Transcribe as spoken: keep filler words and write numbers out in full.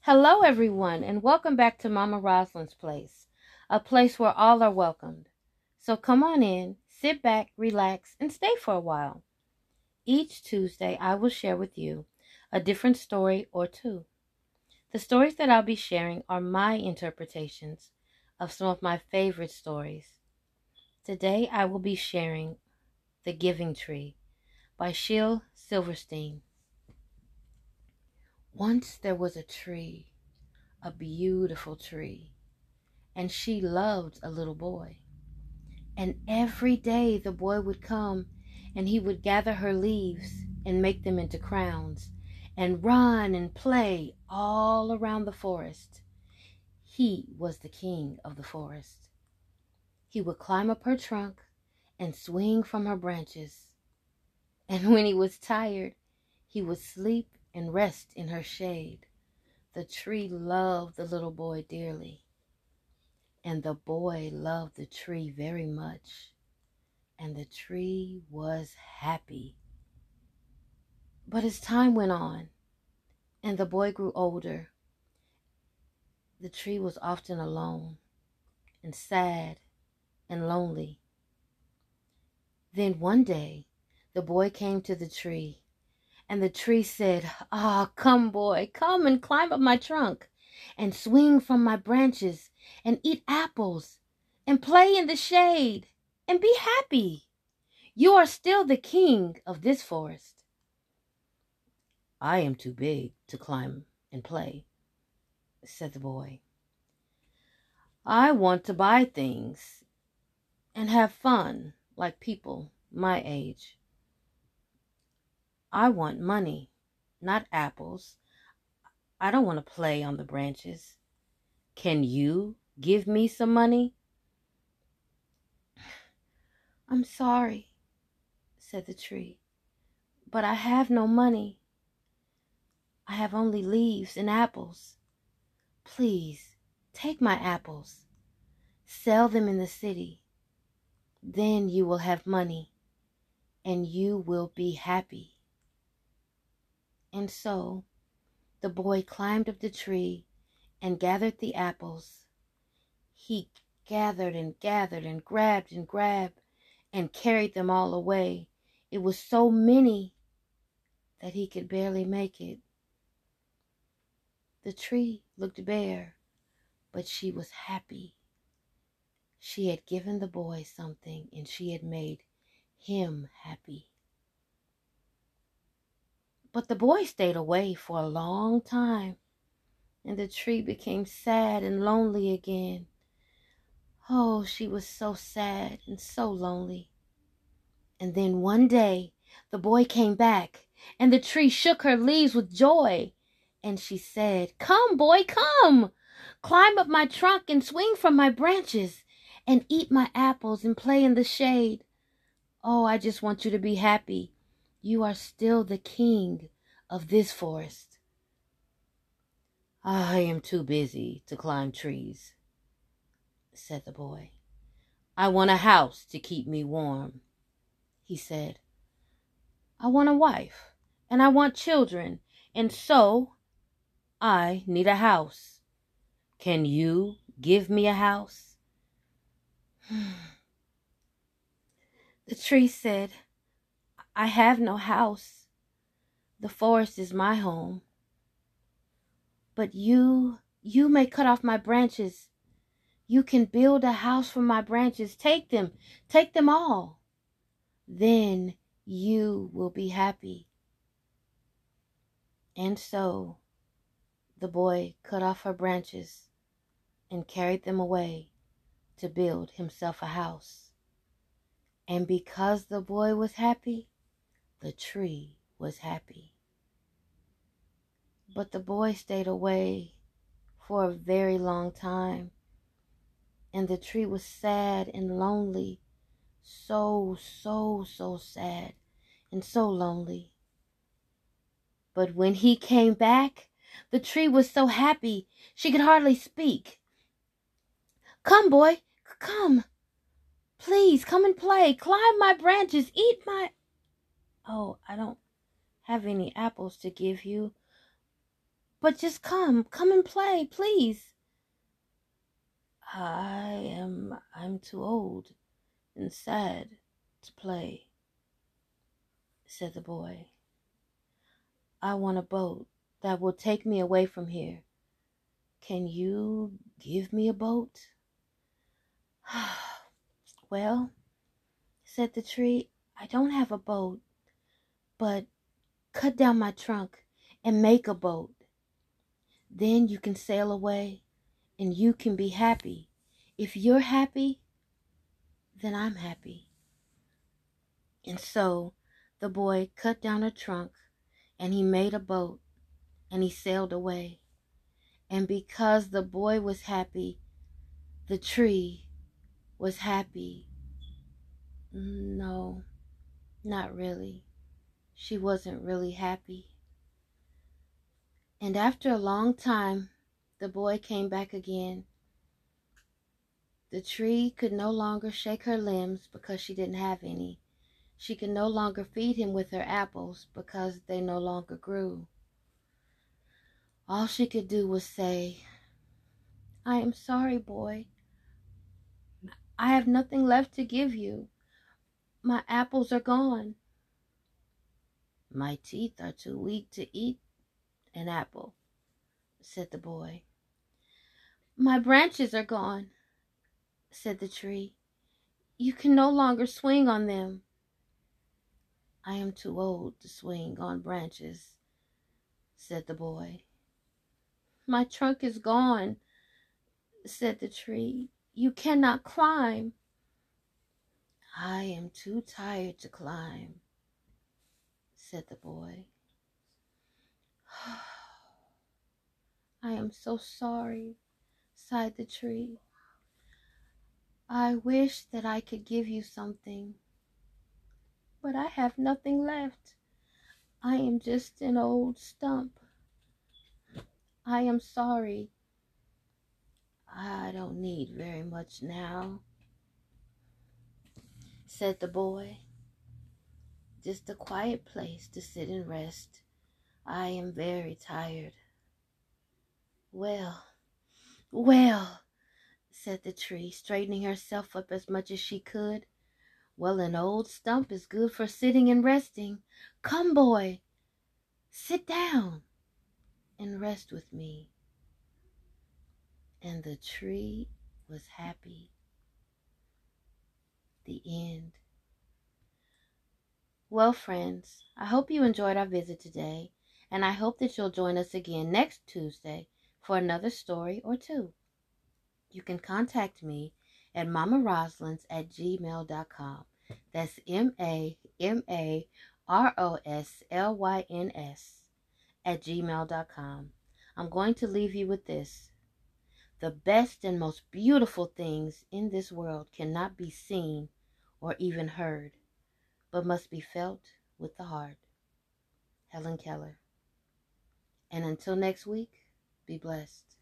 Hello, everyone, and welcome back to Mama Rosalind's place, a place where all are welcomed. So come on in, sit back, relax, and stay for a while. Each Tuesday, I will share with you a different story or two. The stories that I'll be sharing are my interpretations of some of my favorite stories. Today, I will be sharing The Giving Tree by Shel Silverstein. Once there was a tree, a beautiful tree, and she loved a little boy. And every day the boy would come and he would gather her leaves and make them into crowns and run and play all around the forest. He was the king of the forest. He would climb up her trunk and swing from her branches. And when he was tired, he would sleep and rest in her shade. The tree loved the little boy dearly. And the boy loved the tree very much, and the tree was happy. But as time went on, and the boy grew older, the tree was often alone, and sad, and lonely. Then one day, the boy came to the tree, and the tree said, "Ah, come, boy, come and climb up my trunk, and swing from my branches, and eat apples, and play in the shade, and be happy. You are still the king of this forest." "I am too big to climb and play," said the boy. "I want to buy things and have fun like people my age. I want money, not apples. I don't want to play on the branches. Can you give me some money?" "I'm sorry," said the tree, "but I have no money. I have only leaves and apples. Please take my apples. Sell them in the city. Then you will have money, and you will be happy." And so the boy climbed up the tree and gathered the apples. He gathered and gathered and grabbed and grabbed and carried them all away. It was so many that he could barely make it. The tree looked bare, but she was happy. She had given the boy something, and she had made him happy. But the boy stayed away for a long time, and the tree became sad and lonely again. Oh, she was so sad and so lonely. And then one day, the boy came back, and the tree shook her leaves with joy. And she said, "Come, boy, come! Climb up my trunk and swing from my branches, and eat my apples and play in the shade. Oh, I just want you to be happy. You are still the king of this forest." "I am too busy to climb trees," said the boy. "I want a house to keep me warm," he said. "I want a wife, and I want children, and so I need a house. Can you give me a house?" The tree said, "I have no house. The forest is my home. But you, you may cut off my branches. You can build a house from my branches. Take them, take them all. Then you will be happy." And so the boy cut off her branches and carried them away to build himself a house. And because the boy was happy, the tree was happy. But the boy stayed away for a very long time, and the tree was sad and lonely. So, so, so sad and so lonely. But when he came back, the tree was so happy she could hardly speak. "Come, boy, come. Please, come and play. Climb my branches. Eat my..." "Oh, I don't have any apples to give you, But just come, come and play, please. I am, I'm too old and sad to play, said the boy. I want a boat that will take me away from here. Can you give me a boat? Well, said the tree, I don't have a boat, but cut down my trunk and make a boat. Then you can sail away and you can be happy. If you're happy, then I'm happy. And so the boy cut down a trunk and he made a boat and he sailed away. And because the boy was happy, the tree was happy. No, not really. She wasn't really happy. And after a long time, the boy came back again. The tree could no longer shake her limbs because she didn't have any. She could no longer feed him with her apples because they no longer grew. All she could do was say, I am sorry, boy. I have nothing left to give you. My apples are gone. My teeth are too weak to eat an apple, said the boy. My branches are gone, said the tree. You can no longer swing on them. I am too old to swing on branches, said the boy. My trunk is gone, said the tree. You cannot climb. I am too tired to climb, said the boy. I am so sorry, sighed the tree. I wish that I could give you something, but I have nothing left. I am just an old stump. I am sorry. I don't need very much now, said the boy. Just a quiet place to sit and rest. I am very tired. Well, well, said the tree, straightening herself up as much as she could. Well, an old stump is good for sitting and resting. Come, boy, sit down and rest with me. And the tree was happy. The end. Well, friends, I hope you enjoyed our visit today, and I hope that you'll join us again next Tuesday for another story or two. You can contact me at mama roslins at gmail dot com. That's M A M A R O S L Y N S at gmail dot com. I'm going to leave you with this. The best and most beautiful things in this world cannot be seen or even heard, but must be felt with the heart. Helen Keller. And until next week, be blessed.